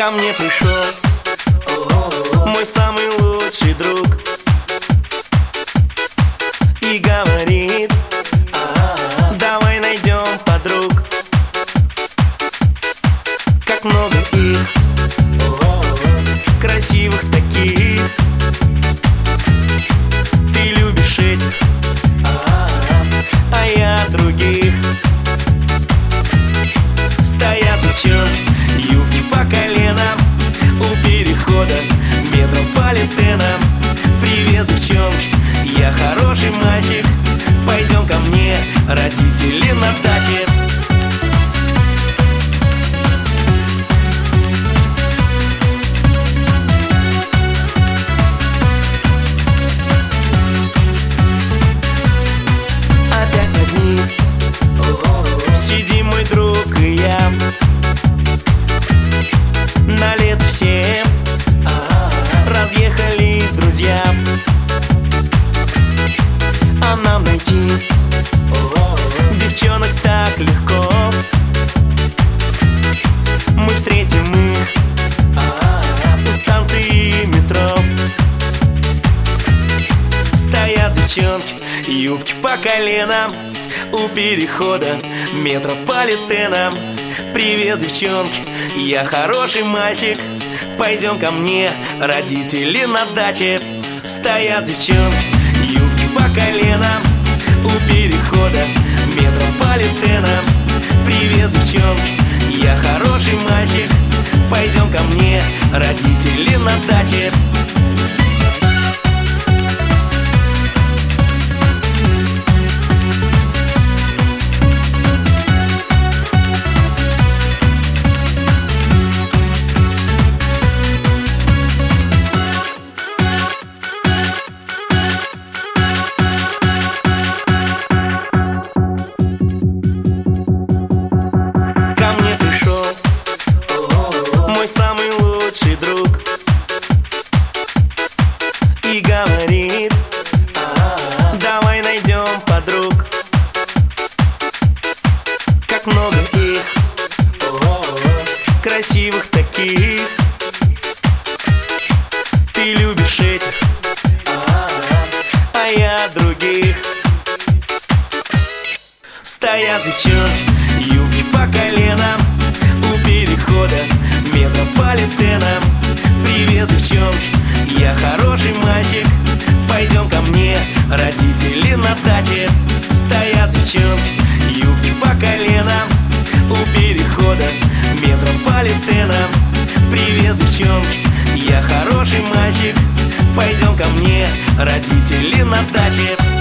Ко мне пришел мой самый лучший друг и говорит: давай найдем подруг. Как много их, красивых таких. Ты любишь этих, а я других. Стоят девчонки, юбки по коленам, у перехода метрополитена. Привет, девчонки, я хороший мальчик, пойдем ко мне, родители на даче. Опять одни сидим, мой друг и я. На лето все разъехались друзья. А нам найти девчонок так легко. Мы встретим их у станции метро. Стоят девчонки, юбки по коленам, у перехода метрополитена. Привет, девчонки, я хороший мальчик, пойдем ко мне, родители на даче. Стоят девчонки, юбки по коленам, у перехода метрополитена. Привет, девчонки, я хороший мальчик, пойдем ко мне, родители на даче. Мой самый лучший друг и говорит: давай найдем подруг. Как много их, красивых таких. Ты любишь этих, а я других. Стоят девчонки, юбки по коленам, у перехода метрополитена. Привет, девчонки, я хороший мальчик, пойдем ко мне, родители на даче. Стоят девчонки, юбки по коленам, у перехода метрополитена. Привет, девчонки, я хороший мальчик, пойдем ко мне, родители на даче.